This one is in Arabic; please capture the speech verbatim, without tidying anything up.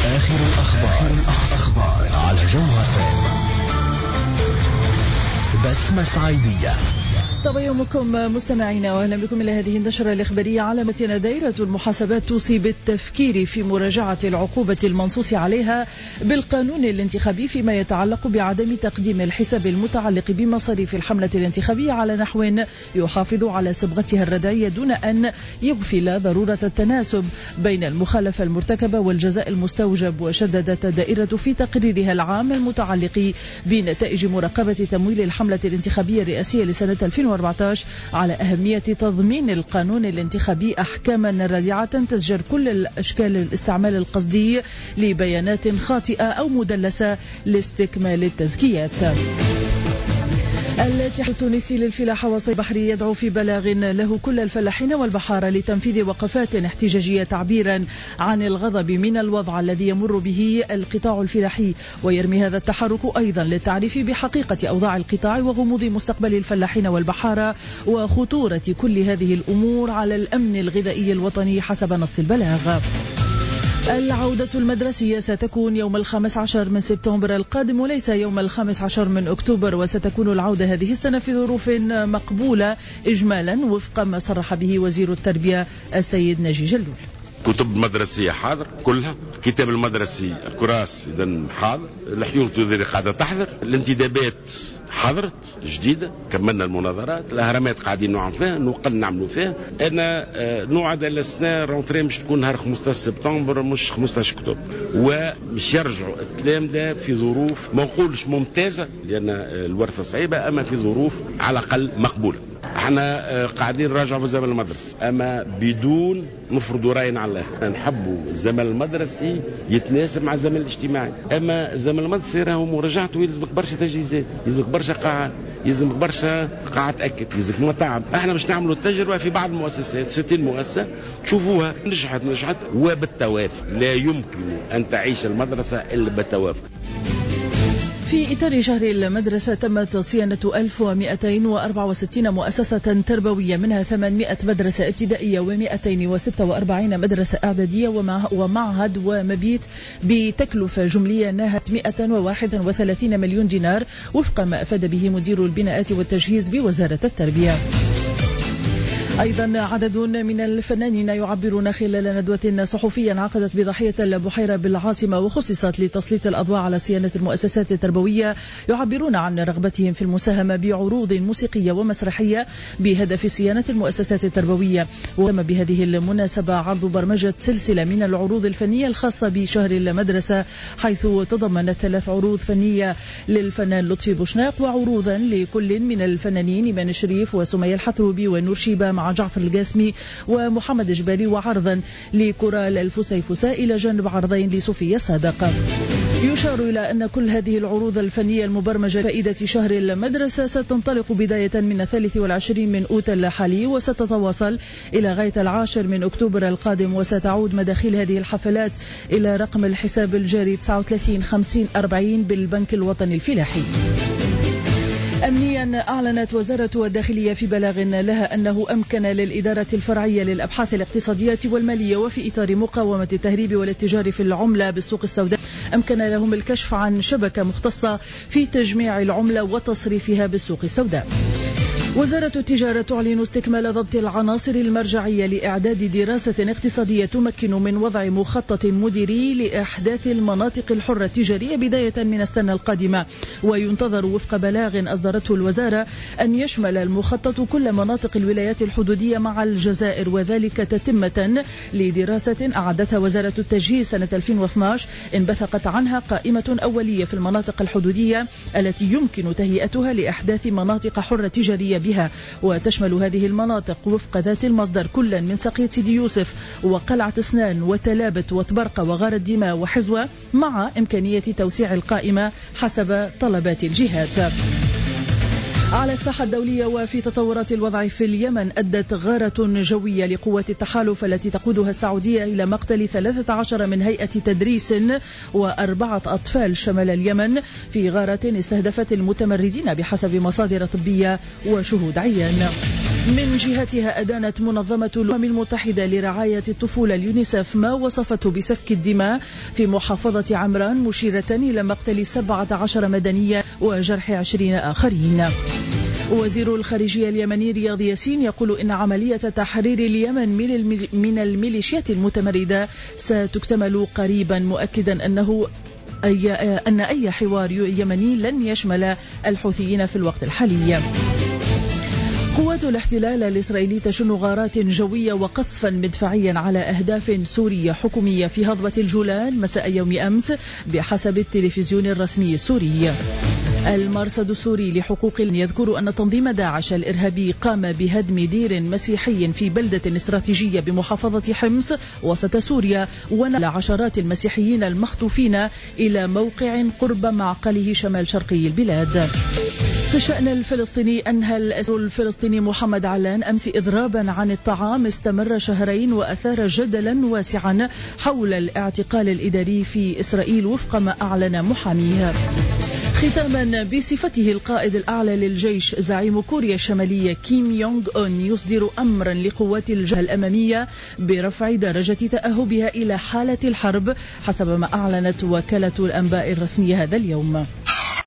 آخر الأخبار, الأخبار على جوهر فام. بسمة سعيدية. طبعا يومكم مستمعينا، واهلا بكم الى هذه النشرة الاخبارية. علامتنا دائرة المحاسبات توصي بالتفكير في مراجعة العقوبة المنصوص عليها بالقانون الانتخابي فيما يتعلق بعدم تقديم الحساب المتعلق بمصاريف الحملة الانتخابية على نحو يحافظ على صبغتها الردعية دون ان يغفل ضرورة التناسب بين المخالفة المرتكبة والجزاء المستوجب. وشددت الدائرة في تقريرها العام المتعلق بنتائج مراقبة تمويل الحملة الانتخابية الرئاسية لسنة ألفين وأربعة عشر على أهمية تضمين القانون الانتخابي أحكاما رادعة تزجر كل الأشكال الاستعمال القصدي لبيانات خاطئة أو مدلسة لاستكمال التزكيات. الاتحاد التونسي للفلاحة والصيد البحري يدعو في بلاغ له كل الفلاحين والبحارة لتنفيذ وقفات احتجاجية تعبيرا عن الغضب من الوضع الذي يمر به القطاع الفلاحي، ويرمي هذا التحرك أيضا للتعريف بحقيقة أوضاع القطاع وغموض مستقبل الفلاحين والبحارة وخطورة كل هذه الأمور على الأمن الغذائي الوطني حسب نص البلاغ. العودة المدرسية ستكون يوم الخامس عشر من سبتمبر القادم وليس يوم الخامس عشر من أكتوبر، وستكون العودة هذه السنة في ظروف مقبولة إجمالا وفق ما صرح به وزير التربية السيد ناجي جلول. كتب مدرسية حاضر كلها، كتاب المدرسي الكراس إذن حاضر، الحيول التوذيرية قاعدة تحضر، الانتدابات حضرت جديدة، كملنا المناظرات، الأهرامات قاعدين نوعم فيها، نوقل نعملوا فيها. أنا نوعد السنة رونتري مش تكون نهار خمسطاش سبتمبر مش خمسطاش أكتوبر، ومش يرجعوا الكلام ده في ظروف ما نقولش ممتازة لأن الورثة صعيبة، أما في ظروف على الأقل مقبولة. احنا قاعدين نراجعوا في الزمن المدرسي اما بدون نفرضوا راينا على الاخر. نحبوا الزمن المدرسي يتناسب مع الزمن الاجتماعي، اما الزمن المدرسي راهو مراجعته يلزمك برشا تجهيزات، يلزمك برشا قاعات، يلزمك برشا قاعات تاكد، يلزمك مطاعم. احنا باش نعملوا التجربه في بعض المؤسسات، ستين مؤسسه تشوفوها نجحت نجحت وبالتوافق. لا يمكن ان تعيش المدرسه الا بالتوافق. في إطار شهر المدرسة تمت صيانة ألف ومئتين وأربعة وستين مؤسسة تربوية، منها ثمانمئة مدرسة ابتدائية ومئتين وستة وأربعين مدرسة إعدادية ومعهد ومبيت بتكلفة جملية ناهت مئة وواحد وثلاثين مليون دينار وفق ما أفاد به مدير البناءات والتجهيز بوزارة التربية. أيضا عدد من الفنانين يعبرون خلال ندوة صحفية انعقدت بضاحية البحيرة بالعاصمة وخصصت لتسليط الأضواء على صيانة المؤسسات التربوية، يعبرون عن رغبتهم في المساهمة بعروض موسيقية ومسرحية بهدف صيانة المؤسسات التربوية. وتم بهذه المناسبة عرض برمجة سلسلة من العروض الفنية الخاصة بشهر المدرسة، حيث تضمنت ثلاث عروض فنية للفنان لطفي بوشناق وعروضا لكل من الفنانين إيمان شريف وسمية الحثروبي ونور شيبة مع جعفر القاسمي ومحمد جبالي، وعرضا لكورال الفسيفساء إلى جانب عرضين لصوفيا صادق. يشار إلى أن كل هذه العروض الفنية المبرمجة فائدة شهر المدرسة ستنطلق بداية من الثالث والعشرين من أوت الحالي وستتواصل إلى غاية العاشر من أكتوبر القادم، وستعود مداخيل هذه الحفلات إلى رقم الحساب الجاري تسعة وثلاثين خمسين أربعين بالبنك الوطني الفلاحي. أمنيا أعلنت وزارة الداخلية في بلاغ لها أنه أمكن للإدارة الفرعية للأبحاث الاقتصادية والمالية وفي إطار مقاومة التهريب والاتجار في العملة بالسوق السوداء، أمكن لهم الكشف عن شبكة مختصة في تجميع العملة وتصريفها بالسوق السوداء. وزارة التجارة تعلن استكمال ضبط العناصر المرجعية لإعداد دراسة اقتصادية تمكن من وضع مخطط مديري لإحداث المناطق الحرة التجارية بداية من السنة القادمة، وينتظر وفق بلاغ أصدرته الوزارة أن يشمل المخطط كل مناطق الولايات الحدودية مع الجزائر، وذلك تتمة لدراسة أعدتها وزارة التجهيز سنة ألفين واثناشر انبثقت عنها قائمة أولية في المناطق الحدودية التي يمكن تهيئتها لإحداث مناطق حرة تجارية بها، وتشمل هذه المناطق وفق ذات المصدر كل من سقية سيدي يوسف وقلعة اسنان وتلابت وتبرقة وغار الدماء وحزوة، مع إمكانية توسيع القائمة حسب طلبات الجهات. على الساحة الدولية وفي تطورات الوضع في اليمن، أدت غارة جوية لقوة التحالف التي تقودها السعودية إلى مقتل ثلاثة عشر من هيئة تدريس وأربعة أطفال شمال اليمن في غارة استهدفت المتمردين بحسب مصادر طبية وشهود عيان. من جهتها أدانت منظمة الأمم المتحدة لرعاية الطفولة اليونيسف ما وصفته بسفك الدماء في محافظة عمران، مشيرة إلى مقتل سبعة عشر مدنيا وجرح عشرين آخرين. وزير الخارجية اليمني رياض ياسين يقول إن عملية تحرير اليمن من الميليشيات المتمردة ستكتمل قريبا، مؤكدا أنه أي أن أي حوار يمني لن يشمل الحوثيين في الوقت الحالي. قوات الاحتلال الإسرائيلي تشن غارات جوية وقصفا مدفعيا على أهداف سورية حكومية في هضبة الجولان مساء يوم أمس بحسب التلفزيون الرسمي السوري. المرصد السوري لحقوق يذكر أن تنظيم داعش الإرهابي قام بهدم دير مسيحي في بلدة استراتيجية بمحافظة حمص وسط سوريا، ونقل عشرات المسيحيين المخطوفين إلى موقع قرب معقله شمال شرقي البلاد. في الشأن الفلسطيني، أنهى الأسير الفلسطيني محمد علان أمس إضرابا عن الطعام استمر شهرين وأثار جدلا واسعا حول الاعتقال الإداري في إسرائيل وفق ما أعلن محاميه. ختاما، بصفته القائد الأعلى للجيش زعيم كوريا الشمالية كيم يونغ أون يصدر أمرا لقوات الجبهة الأمامية برفع درجة تأهبها إلى حالة الحرب حسب ما أعلنت وكالة الأنباء الرسمية هذا اليوم.